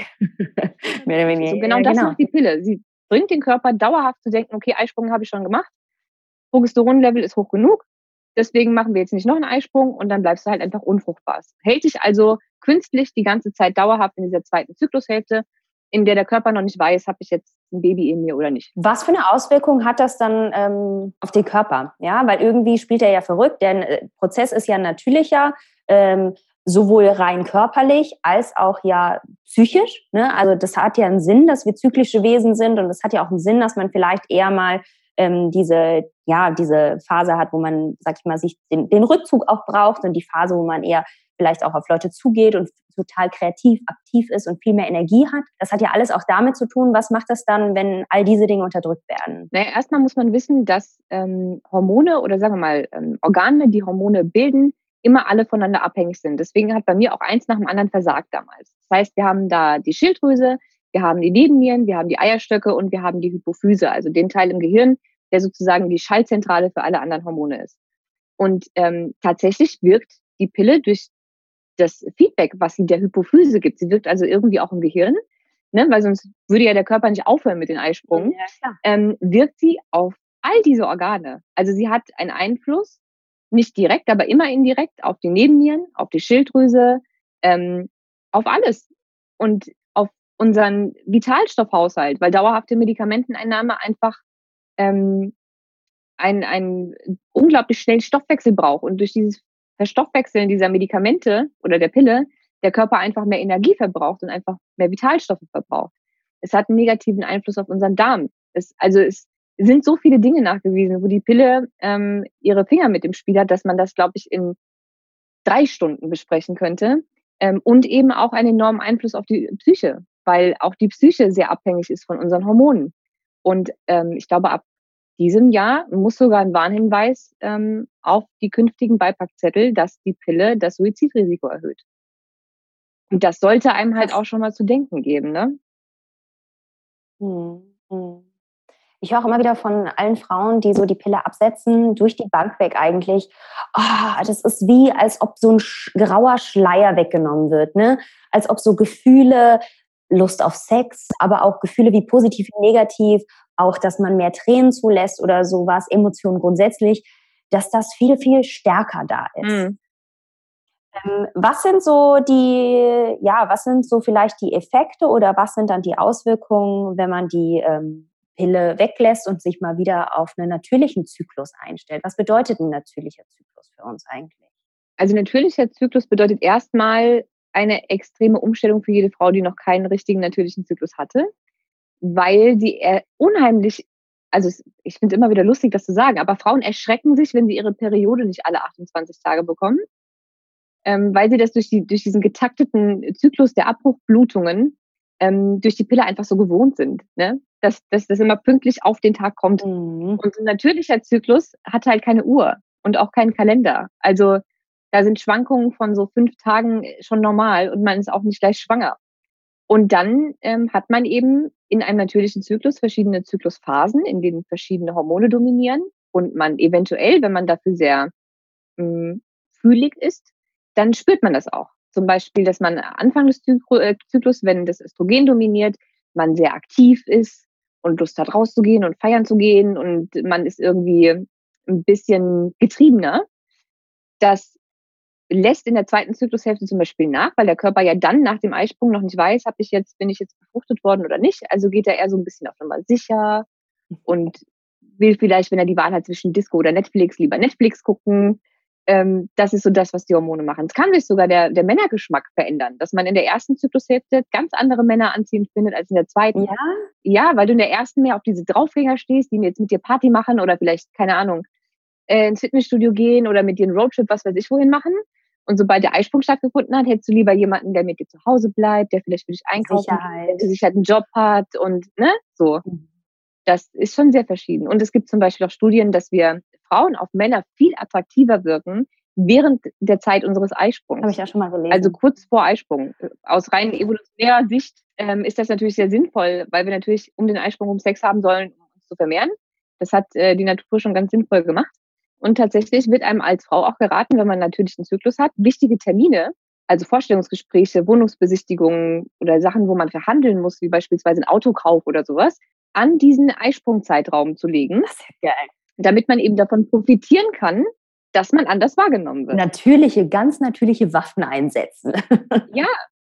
Mehr oder weniger. So, genau Ja, das genau. macht die Pille. Sie bringt den Körper dauerhaft zu denken, okay, Eisprung habe ich schon gemacht, Progesteronlevel ist hoch genug, deswegen machen wir jetzt nicht noch einen Eisprung und dann bleibst du halt einfach unfruchtbar. Es hält dich also künstlich die ganze Zeit dauerhaft in dieser zweiten Zyklushälfte, in der der Körper noch nicht weiß, habe ich jetzt ein Baby in mir oder nicht. Was für eine Auswirkung hat das dann ähm, auf den Körper? Ja, weil irgendwie spielt er ja verrückt. Der Prozess ist ja natürlicher, ähm, sowohl rein körperlich als auch ja psychisch. Ne? Also das hat ja einen Sinn, dass wir zyklische Wesen sind und es hat ja auch einen Sinn, dass man vielleicht eher mal ähm, diese, ja, diese Phase hat, wo man, sag ich mal, sich den, den Rückzug auch braucht und die Phase, wo man eher vielleicht auch auf Leute zugeht und total kreativ, aktiv ist und viel mehr Energie hat. Das hat ja alles auch damit zu tun, was macht das dann, wenn all diese Dinge unterdrückt werden? Naja, erstmal muss man wissen, dass ähm, Hormone oder sagen wir mal ähm, Organe, die Hormone bilden, immer alle voneinander abhängig sind. Deswegen hat bei mir auch eins nach dem anderen versagt damals. Das heißt, wir haben da die Schilddrüse, wir haben die Nebennieren, wir haben die Eierstöcke und wir haben die Hypophyse, also den Teil im Gehirn, der sozusagen die Schaltzentrale für alle anderen Hormone ist. Und ähm, tatsächlich wirkt die Pille durch das Feedback, was sie der Hypophyse gibt. Sie wirkt also irgendwie auch im Gehirn, ne, weil sonst würde ja der Körper nicht aufhören mit den Eisprungen. Ja, ähm, wirkt sie auf all diese Organe. Also sie hat einen Einfluss, nicht direkt, aber immer indirekt auf die Nebennieren, auf die Schilddrüse, ähm, auf alles und auf unseren Vitalstoffhaushalt, weil dauerhafte Medikamenteneinnahme einfach ähm, einen, einen unglaublich schnellen Stoffwechsel braucht und durch dieses Verstoffwechseln dieser Medikamente oder der Pille der Körper einfach mehr Energie verbraucht und einfach mehr Vitalstoffe verbraucht. Es hat einen negativen Einfluss auf unseren Darm. Es, also es sind so viele Dinge nachgewiesen, wo die Pille ähm, ihre Finger mit im Spiel hat, dass man das, glaube ich, in drei Stunden besprechen könnte. Ähm, und eben auch einen enormen Einfluss auf die Psyche, weil auch die Psyche sehr abhängig ist von unseren Hormonen. Und ähm, ich glaube, ab diesem Jahr muss sogar ein Warnhinweis ähm, auf die künftigen Beipackzettel, dass die Pille das Suizidrisiko erhöht. Und das sollte einem halt auch schon mal zu denken geben, ne? Hm, hm. Ich höre auch immer wieder von allen Frauen, die so die Pille absetzen, durch die Bank weg eigentlich. Oh, das ist wie, als ob so ein sch- grauer Schleier weggenommen wird, ne? Als ob so Gefühle, Lust auf Sex, aber auch Gefühle wie positiv wie negativ, auch, dass man mehr Tränen zulässt oder sowas, Emotionen grundsätzlich, dass das viel, viel stärker da ist. Mhm. Ähm, was sind so die, ja, was sind so vielleicht die Effekte oder was sind dann die Auswirkungen, wenn man die ähm, Pille weglässt und sich mal wieder auf einen natürlichen Zyklus einstellt? Was bedeutet ein natürlicher Zyklus für uns eigentlich? Also natürlicher Zyklus bedeutet erstmal eine extreme Umstellung für jede Frau, die noch keinen richtigen natürlichen Zyklus hatte, weil sie äh, unheimlich, also es, ich finde es immer wieder lustig, das zu sagen, aber Frauen erschrecken sich, wenn sie ihre Periode nicht alle achtundzwanzig Tage bekommen, ähm, weil sie das durch, die, durch diesen getakteten Zyklus der Abbruchblutungen ähm, durch die Pille einfach so gewohnt sind, ne? dass, dass das immer pünktlich auf den Tag kommt. Mhm. Und ein natürlicher Zyklus hat halt keine Uhr und auch keinen Kalender. Also da sind Schwankungen von so fünf Tagen schon normal und man ist auch nicht gleich schwanger. Und dann ähm, hat man eben in einem natürlichen Zyklus verschiedene Zyklusphasen, in denen verschiedene Hormone dominieren und man eventuell, wenn man dafür sehr mh, fühlig ist, dann spürt man das auch. Zum Beispiel, dass man Anfang des Zyklu- äh, Zyklus, wenn das Östrogen dominiert, man sehr aktiv ist und Lust hat rauszugehen und feiern zu gehen und man ist irgendwie ein bisschen getriebener. Das lässt in der zweiten Zyklushälfte zum Beispiel nach, weil der Körper ja dann nach dem Eisprung noch nicht weiß, habe ich jetzt, bin ich jetzt befruchtet worden oder nicht. Also geht er eher so ein bisschen auf Nummer sicher und will vielleicht, wenn er die Wahl hat zwischen Disco oder Netflix, lieber Netflix gucken. Ähm, das ist so das, was die Hormone machen. Es kann sich sogar der, der Männergeschmack verändern, dass man in der ersten Zyklushälfte ganz andere Männer anziehend findet als in der zweiten. Ja? Ja, weil du in der ersten mehr auf diese Draufgänger stehst, die jetzt mit dir Party machen oder vielleicht, keine Ahnung, äh, ins Fitnessstudio gehen oder mit dir einen Roadtrip, was weiß ich, wohin machen. Und sobald der Eisprung stattgefunden hat, hättest du lieber jemanden, der mit dir zu Hause bleibt, der vielleicht für dich einkaufen Sicherheit. der sicher einen Job hat und ne, so. Mhm. Das ist schon sehr verschieden. Und es gibt zum Beispiel auch Studien, dass wir Frauen auf Männer viel attraktiver wirken während der Zeit unseres Eisprungs. Habe ich auch schon mal gelesen. Also kurz vor Eisprung. Aus rein evolutionärer Sicht ähm, ist das natürlich sehr sinnvoll, weil wir natürlich um den Eisprung um Sex haben sollen, um uns zu vermehren. Das hat äh, die Natur schon ganz sinnvoll gemacht. Und tatsächlich wird einem als Frau auch geraten, wenn man natürlich einen Zyklus hat, wichtige Termine, also Vorstellungsgespräche, Wohnungsbesichtigungen oder Sachen, wo man verhandeln muss, wie beispielsweise ein Autokauf oder sowas, an diesen Eisprungzeitraum zu legen, Das ist ja geil. damit man eben davon profitieren kann, dass man anders wahrgenommen wird. Natürliche, ganz natürliche Waffen einsetzen. Ja.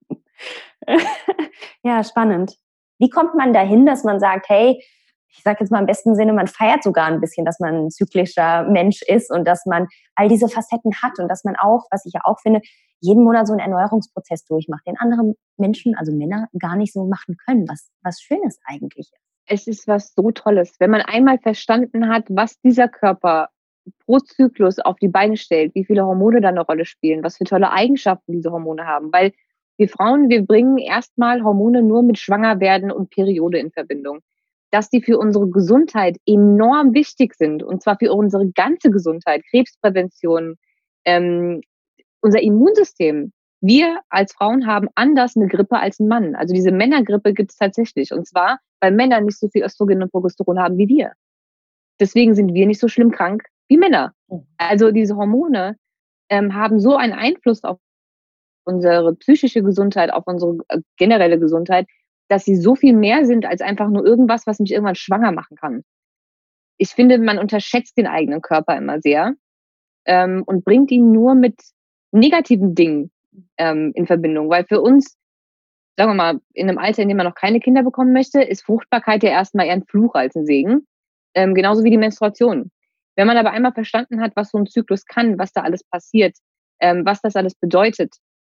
Ja, spannend. Wie kommt man dahin, dass man sagt, hey, ich sage jetzt mal im besten Sinne, man feiert sogar ein bisschen, dass man ein zyklischer Mensch ist und dass man all diese Facetten hat und dass man auch, was ich ja auch finde, jeden Monat so einen Erneuerungsprozess durchmacht, den andere Menschen, also Männer, gar nicht so machen können, was, was Schönes eigentlich ist. Es ist was so Tolles, wenn man einmal verstanden hat, was dieser Körper pro Zyklus auf die Beine stellt, wie viele Hormone da eine Rolle spielen, was für tolle Eigenschaften diese Hormone haben. Weil wir Frauen, wir bringen erstmal Hormone nur mit Schwangerwerden und Periode in Verbindung. Dass die für unsere Gesundheit enorm wichtig sind, und zwar für unsere ganze Gesundheit, Krebsprävention, ähm, unser Immunsystem. Wir als Frauen haben anders eine Grippe als ein Mann. Also diese Männergrippe gibt es tatsächlich. Und zwar, weil Männer nicht so viel Östrogen und Progesteron haben wie wir. Deswegen sind wir nicht so schlimm krank wie Männer. Also diese Hormone ähm, haben so einen Einfluss auf unsere psychische Gesundheit, auf unsere äh, generelle Gesundheit, dass sie so viel mehr sind als einfach nur irgendwas, was mich irgendwann schwanger machen kann. Ich finde, man unterschätzt den eigenen Körper immer sehr ähm, und bringt ihn nur mit negativen Dingen ähm, in Verbindung. Weil für uns, sagen wir mal, in einem Alter, in dem man noch keine Kinder bekommen möchte, ist Fruchtbarkeit ja erstmal eher ein Fluch als ein Segen. Ähm, genauso wie die Menstruation. Wenn man aber einmal verstanden hat, was so ein Zyklus kann, was da alles passiert, ähm, was das alles bedeutet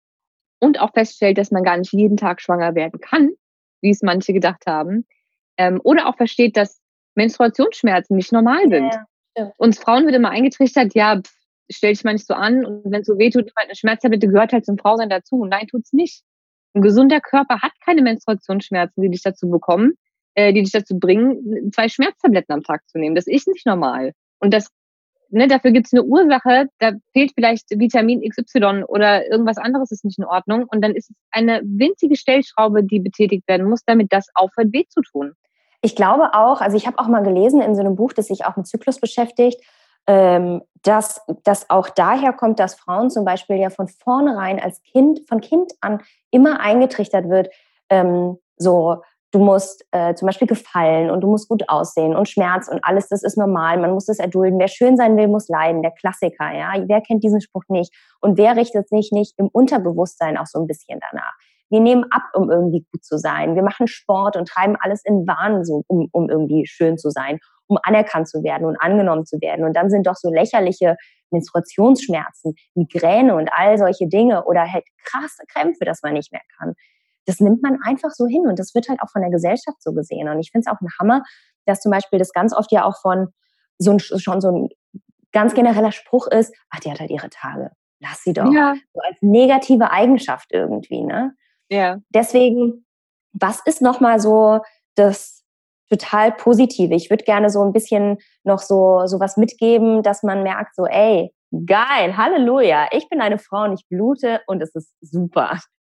und auch feststellt, dass man gar nicht jeden Tag schwanger werden kann, wie es manche gedacht haben, ähm, oder auch versteht, dass Menstruationsschmerzen nicht normal sind. Ja, stimmt. Uns Frauen wird immer eingetrichtert, ja, pff, stell dich mal nicht so an und wenn es so weh tut, halt eine Schmerztablette gehört halt zum Frausein dazu. Nein, tut's nicht. Ein gesunder Körper hat keine Menstruationsschmerzen, die dich dazu bekommen, äh, die dich dazu bringen, zwei Schmerztabletten am Tag zu nehmen. Das ist nicht normal. Und das, ne, dafür gibt's eine Ursache, da fehlt vielleicht Vitamin X Y oder irgendwas anderes ist nicht in Ordnung. Und dann ist es eine winzige Stellschraube, die betätigt werden muss, damit das aufhört, weh zu tun. Ich glaube auch, also ich habe auch mal gelesen in so einem Buch, das sich auch mit Zyklus beschäftigt, ähm, dass das auch daher kommt, dass Frauen zum Beispiel ja von vornherein als Kind, von Kind an immer eingetrichtert wird, ähm, so, du musst äh, zum Beispiel gefallen und du musst gut aussehen und Schmerz und alles, das ist normal, man muss das erdulden. Wer schön sein will, muss leiden, der Klassiker, ja. Wer kennt diesen Spruch nicht? Und wer richtet sich nicht im Unterbewusstsein auch so ein bisschen danach? Wir nehmen ab, um irgendwie gut zu sein. Wir machen Sport und treiben alles in Wahn, so, um, um irgendwie schön zu sein, um anerkannt zu werden und angenommen zu werden. Und dann sind doch so lächerliche Menstruationsschmerzen, Migräne und all solche Dinge oder halt krasse Krämpfe, dass man nicht mehr kann. Das nimmt man einfach so hin und das wird halt auch von der Gesellschaft so gesehen. Und ich finde es auch ein Hammer, dass zum Beispiel das ganz oft ja auch von so ein, schon so ein ganz genereller Spruch ist, ach, die hat halt ihre Tage, lass sie doch. Ja. So als negative Eigenschaft irgendwie, ne? Ja. Deswegen, was ist nochmal so das total Positive? Ich würde gerne so ein bisschen noch so, so was mitgeben, dass man merkt so, ey, geil, Halleluja, ich bin eine Frau und ich blute und es ist super.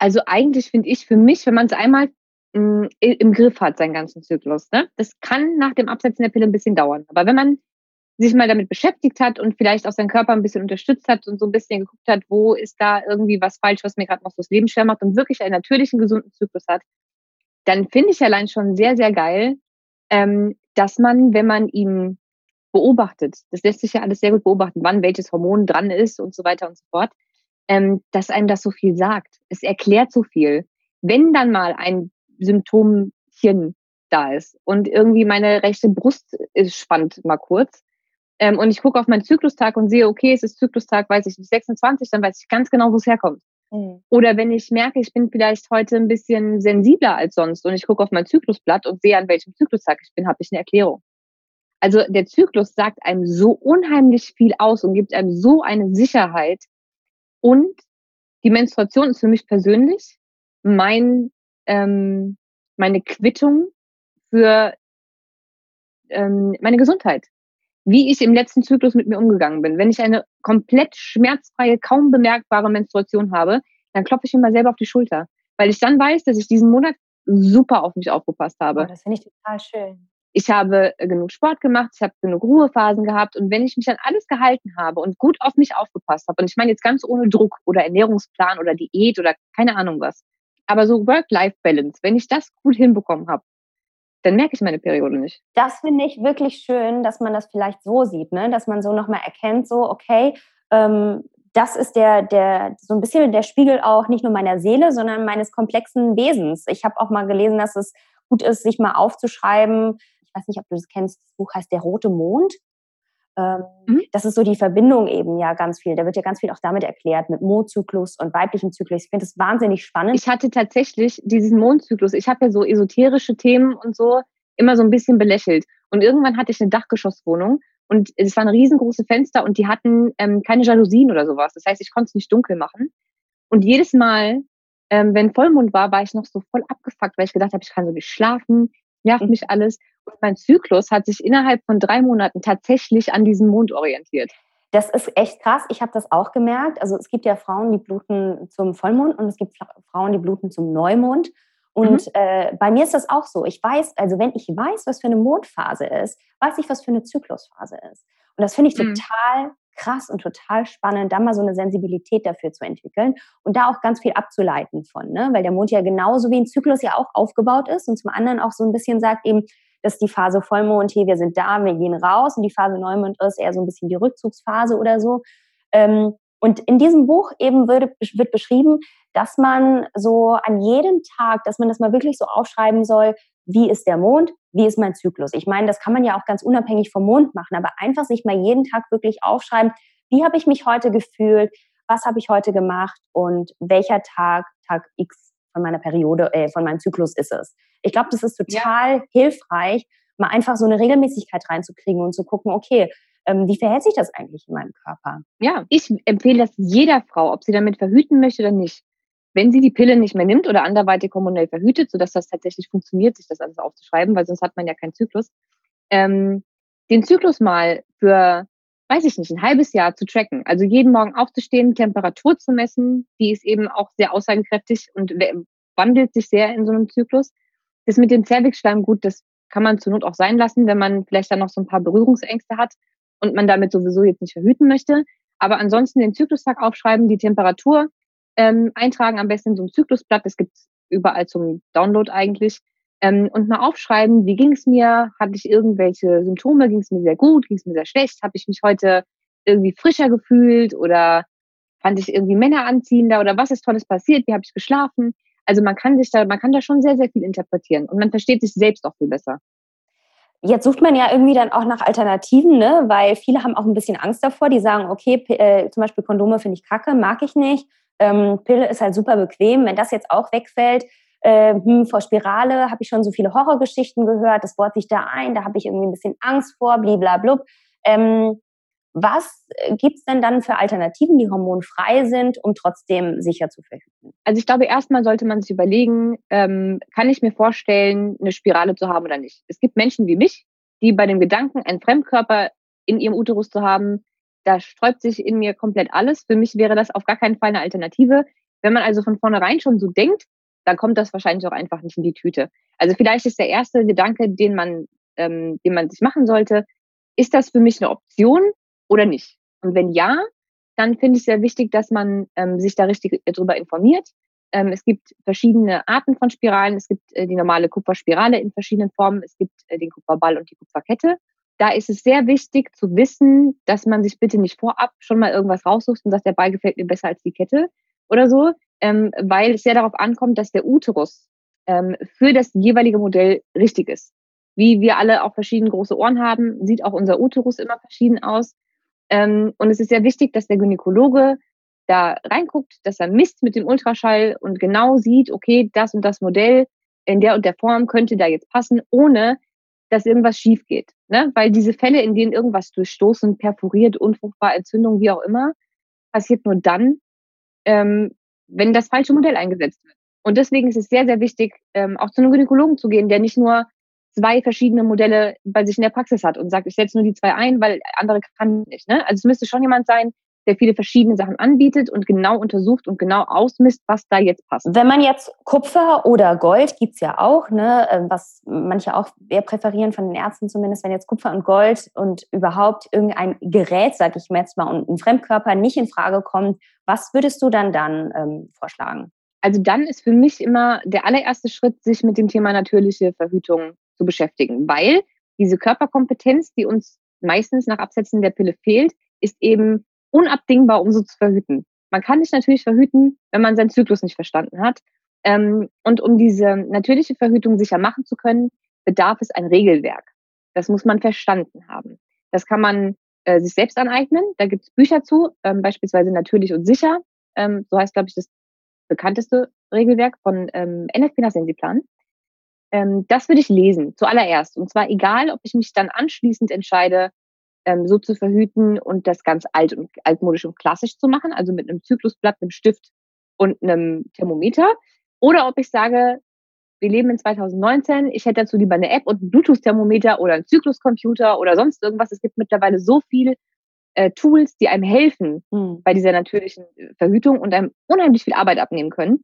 Also eigentlich finde ich für mich, wenn man es einmal mh, im Griff hat, seinen ganzen Zyklus, ne? Das kann nach dem Absetzen der Pille ein bisschen dauern. Aber wenn man sich mal damit beschäftigt hat und vielleicht auch seinen Körper ein bisschen unterstützt hat und so ein bisschen geguckt hat, wo ist da irgendwie was falsch, was mir gerade noch so das Leben schwer macht und wirklich einen natürlichen, gesunden Zyklus hat, dann finde ich allein schon sehr, sehr geil, ähm, dass man, wenn man ihn beobachtet, das lässt sich ja alles sehr gut beobachten, wann welches Hormon dran ist und so weiter und so fort, ähm, dass einem das so viel sagt. Es erklärt so viel. Wenn dann mal ein Symptomchen da ist und irgendwie meine rechte Brust ist, spannt mal kurz, ähm, und ich gucke auf meinen Zyklustag und sehe, okay, es ist Zyklustag, weiß ich nicht, sechsundzwanzig, dann weiß ich ganz genau, wo es herkommt. Mhm. Oder wenn ich merke, ich bin vielleicht heute ein bisschen sensibler als sonst und ich gucke auf mein Zyklusblatt und sehe, an welchem Zyklustag ich bin, habe ich eine Erklärung. Also der Zyklus sagt einem so unheimlich viel aus und gibt einem so eine Sicherheit. Und die Menstruation ist für mich persönlich mein, ähm, meine Quittung für ähm, meine Gesundheit. Wie ich im letzten Zyklus mit mir umgegangen bin. Wenn ich eine komplett schmerzfreie, kaum bemerkbare Menstruation habe, dann klopfe ich mir mal selber auf die Schulter, weil ich dann weiß, dass ich diesen Monat super auf mich aufgepasst Oh, habe. das finde ich total schön. Ich habe genug Sport gemacht, ich habe genug Ruhephasen gehabt und wenn ich mich an alles gehalten habe und gut auf mich aufgepasst habe, und ich meine jetzt ganz ohne Druck oder Ernährungsplan oder Diät oder keine Ahnung was, aber so Work-Life-Balance, wenn ich das gut hinbekommen habe, dann merke ich meine Periode nicht. Das finde ich wirklich schön, dass man das vielleicht so sieht, ne? Dass man so nochmal erkennt, so, okay, ähm, das ist der, der, so ein bisschen der Spiegel auch nicht nur meiner Seele, sondern meines komplexen Wesens. Ich habe auch mal gelesen, dass es gut ist, sich mal aufzuschreiben. Ich weiß nicht, ob du das kennst, das Buch heißt Der rote Mond. Ähm, Mhm. Das ist so die Verbindung eben ja ganz viel. Da wird ja ganz viel auch damit erklärt, mit Mondzyklus und weiblichem Zyklus. Ich finde das wahnsinnig spannend. Ich hatte tatsächlich diesen Mondzyklus. Ich habe ja so esoterische Themen und so immer so ein bisschen belächelt. Und irgendwann hatte ich eine Dachgeschosswohnung und es waren riesengroße Fenster und die hatten ähm, keine Jalousien oder sowas. Das heißt, ich konnte es nicht dunkel machen. Und jedes Mal, ähm, wenn Vollmond war, war ich noch so voll abgefuckt, weil ich gedacht habe, ich kann so nicht schlafen, nervt mich alles. Und mein Zyklus hat sich innerhalb von drei Monaten tatsächlich an diesem Mond orientiert. Das ist echt krass. Ich habe das auch gemerkt. Also es gibt ja Frauen, die bluten zum Vollmond und es gibt Frauen, die bluten zum Neumond. Und mhm. äh, bei mir ist das auch so. Ich weiß, also wenn ich weiß, was für eine Mondphase ist, weiß ich, was für eine Zyklusphase ist. Und das finde ich mhm. total krass und total spannend, da mal so eine Sensibilität dafür zu entwickeln und da auch ganz viel abzuleiten von, ne? Weil der Mond ja genauso wie ein Zyklus ja auch aufgebaut ist und zum anderen auch so ein bisschen sagt eben, dass die Phase Vollmond, hier, wir sind da, wir gehen raus und die Phase Neumond ist eher so ein bisschen die Rückzugsphase oder so. Ähm, und in diesem Buch eben wird, wird beschrieben, dass man so an jedem Tag, dass man das mal wirklich so aufschreiben soll, wie ist der Mond, wie ist mein Zyklus. Ich meine, das kann man ja auch ganz unabhängig vom Mond machen, aber einfach sich mal jeden Tag wirklich aufschreiben, wie habe ich mich heute gefühlt, was habe ich heute gemacht und welcher Tag, Tag X von meiner Periode, äh, von meinem Zyklus ist es. Ich glaube, das ist total ja. hilfreich, mal einfach so eine Regelmäßigkeit reinzukriegen und zu gucken, okay, ähm, wie verhält sich das eigentlich in meinem Körper? Ja, ich empfehle das jeder Frau, ob sie damit verhüten möchte oder nicht. Wenn sie die Pille nicht mehr nimmt oder anderweitig hormonell verhütet, sodass das tatsächlich funktioniert, sich das alles aufzuschreiben, weil sonst hat man ja keinen Zyklus, ähm, den Zyklus mal für, weiß ich nicht, ein halbes Jahr zu tracken. Also jeden Morgen aufzustehen, Temperatur zu messen, die ist eben auch sehr aussagekräftig und wandelt sich sehr in so einem Zyklus. Das mit dem Zervixschleim, gut, das kann man zur Not auch sein lassen, wenn man vielleicht dann noch so ein paar Berührungsängste hat und man damit sowieso jetzt nicht verhüten möchte. Aber ansonsten den Zyklustag aufschreiben, die Temperatur ähm, eintragen, am besten in so ein Zyklusblatt, das gibt's überall zum Download eigentlich. Ähm, und mal aufschreiben, wie ging es mir? Hatte ich irgendwelche Symptome? Ging es mir sehr gut? Ging es mir sehr schlecht? Habe ich mich heute irgendwie frischer gefühlt? Oder fand ich irgendwie Männer anziehender? Oder was ist Tolles passiert? Wie habe ich geschlafen? Also man kann sich da, man kann da schon sehr, sehr viel interpretieren und man versteht sich selbst auch viel besser. Jetzt sucht man ja irgendwie dann auch nach Alternativen, ne? Weil viele haben auch ein bisschen Angst davor. Die sagen, okay, äh, zum Beispiel Kondome finde ich kacke, mag ich nicht. Ähm, Pille ist halt super bequem. Wenn das jetzt auch wegfällt, äh, hm, vor Spirale habe ich schon so viele Horrorgeschichten gehört. Das bohrt sich da ein, da habe ich irgendwie ein bisschen Angst vor, bliblablub. Ähm, was gibt es denn dann für Alternativen, die hormonfrei sind, um trotzdem sicher zu verhüten? Also ich glaube, erstmal sollte man sich überlegen, ähm, kann ich mir vorstellen, eine Spirale zu haben oder nicht. Es gibt Menschen wie mich, die bei dem Gedanken, einen Fremdkörper in ihrem Uterus zu haben, da sträubt sich in mir komplett alles. Für mich wäre das auf gar keinen Fall eine Alternative. Wenn man also von vornherein schon so denkt, dann kommt das wahrscheinlich auch einfach nicht in die Tüte. Also vielleicht ist der erste Gedanke, den man, ähm, den man sich machen sollte, ist das für mich eine Option oder nicht? Und wenn ja, dann finde ich es sehr wichtig, dass man ähm, sich da richtig darüber informiert. Ähm, es gibt verschiedene Arten von Spiralen. Es gibt äh, die normale Kupferspirale in verschiedenen Formen. Es gibt äh, den Kupferball und die Kupferkette. Da ist es sehr wichtig zu wissen, dass man sich bitte nicht vorab schon mal irgendwas raussucht und sagt, der Ball gefällt mir besser als die Kette oder so, ähm, weil es sehr darauf ankommt, dass der Uterus ähm, für das jeweilige Modell richtig ist. Wie wir alle auch verschiedene große Ohren haben, sieht auch unser Uterus immer verschieden aus. Ähm, und es ist sehr wichtig, dass der Gynäkologe da reinguckt, dass er misst mit dem Ultraschall und genau sieht, okay, das und das Modell in der und der Form könnte da jetzt passen, ohne dass irgendwas schief geht. Ne? Weil diese Fälle, in denen irgendwas durchstoßen, perforiert, unfruchtbar, Entzündung, wie auch immer, passiert nur dann, ähm, wenn das falsche Modell eingesetzt wird. Und deswegen ist es sehr, sehr wichtig, ähm, auch zu einem Gynäkologen zu gehen, der nicht nur zwei verschiedene Modelle bei sich in der Praxis hat und sagt, ich setze nur die zwei ein, weil andere kann nicht. Ne? Also es müsste schon jemand sein, der viele verschiedene Sachen anbietet und genau untersucht und genau ausmisst, was da jetzt passt. Wenn man jetzt Kupfer oder Gold, gibt's ja auch, ne, was manche auch eher präferieren, von den Ärzten zumindest, wenn jetzt Kupfer und Gold und überhaupt irgendein Gerät, sag ich mir jetzt mal, und ein Fremdkörper nicht in Frage kommt, was würdest du dann dann ähm, vorschlagen? Also dann ist für mich immer der allererste Schritt, sich mit dem Thema natürliche Verhütung zu beschäftigen, weil diese Körperkompetenz, die uns meistens nach Absetzen der Pille fehlt, ist eben unabdingbar, um so zu verhüten. Man kann nicht natürlich verhüten, wenn man seinen Zyklus nicht verstanden hat. Ähm, und um diese natürliche Verhütung sicher machen zu können, bedarf es ein Regelwerk. Das muss man verstanden haben. Das kann man äh, sich selbst aneignen. Da gibt es Bücher zu, ähm, beispielsweise Natürlich und Sicher. Ähm, so heißt, glaube ich, das bekannteste Regelwerk von ähm, N F P Sensiplan. Ähm, das würde ich lesen, zuallererst. Und zwar egal, ob ich mich dann anschließend entscheide, ähm, so zu verhüten und das ganz alt und altmodisch und klassisch zu machen, also mit einem Zyklusblatt, einem Stift und einem Thermometer, oder ob ich sage, wir leben in zwanzig neunzehn, ich hätte dazu lieber eine App und ein Bluetooth-Thermometer oder einen Zykluscomputer oder sonst irgendwas. Es gibt mittlerweile so viel äh, Tools, die einem helfen mhm. bei dieser natürlichen Verhütung und einem unheimlich viel Arbeit abnehmen können.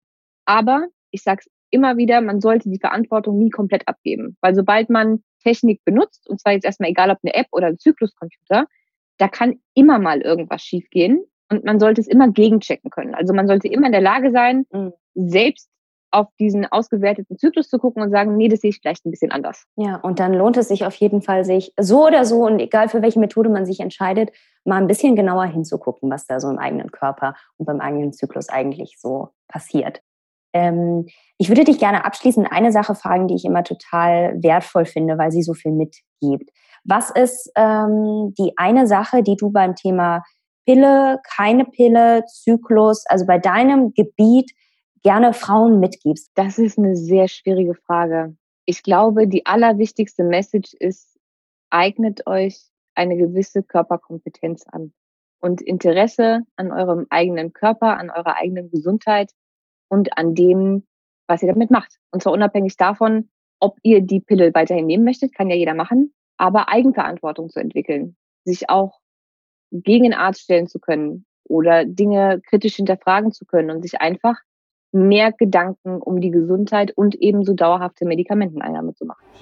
Aber ich sage es immer wieder, man sollte die Verantwortung nie komplett abgeben. Weil sobald man Technik benutzt, und zwar jetzt erstmal egal ob eine App oder ein Zykluscomputer, da kann immer mal irgendwas schiefgehen und man sollte es immer gegenchecken können. Also man sollte immer in der Lage sein, mhm. selbst auf diesen ausgewerteten Zyklus zu gucken und sagen, nee, das sehe ich vielleicht ein bisschen anders. Ja, und dann lohnt es sich auf jeden Fall, sich so oder so, und egal für welche Methode man sich entscheidet, mal ein bisschen genauer hinzugucken, was da so im eigenen Körper und beim eigenen Zyklus eigentlich so passiert. Ähm, ich würde dich gerne abschließend eine Sache fragen, die ich immer total wertvoll finde, weil sie so viel mitgibt. Was ist ähm, die eine Sache, die du beim Thema Pille, keine Pille, Zyklus, also bei deinem Gebiet gerne Frauen mitgibst? Das ist eine sehr schwierige Frage. Ich glaube, die allerwichtigste Message ist, eignet euch eine gewisse Körperkompetenz an und Interesse an eurem eigenen Körper, an eurer eigenen Gesundheit und an dem, was ihr damit macht. Und zwar unabhängig davon, ob ihr die Pille weiterhin nehmen möchtet, kann ja jeder machen, aber Eigenverantwortung zu entwickeln, sich auch gegen den Arzt stellen zu können oder Dinge kritisch hinterfragen zu können und sich einfach mehr Gedanken um die Gesundheit und ebenso dauerhafte Medikamenteneinnahme zu machen.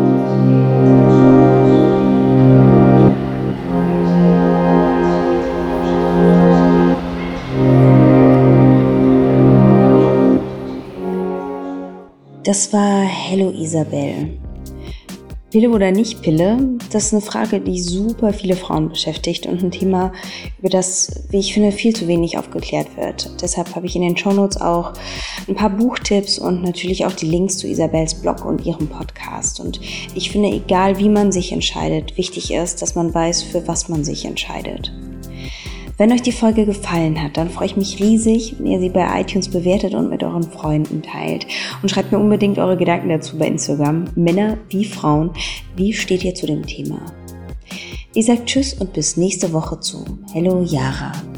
Das war Hello Isabel. Pille oder nicht Pille, das ist eine Frage, die super viele Frauen beschäftigt und ein Thema, über das, wie ich finde, viel zu wenig aufgeklärt wird. Deshalb habe ich in den Shownotes auch ein paar Buchtipps und natürlich auch die Links zu Isabels Blog und ihrem Podcast. Und ich finde, egal wie man sich entscheidet, wichtig ist, dass man weiß, für was man sich entscheidet. Wenn euch die Folge gefallen hat, dann freue ich mich riesig, wenn ihr sie bei iTunes bewertet und mit euren Freunden teilt. Und schreibt mir unbedingt eure Gedanken dazu bei Instagram. Männer wie Frauen, wie steht ihr zu dem Thema? Ich sage Tschüss und bis nächste Woche zu Hello Yara.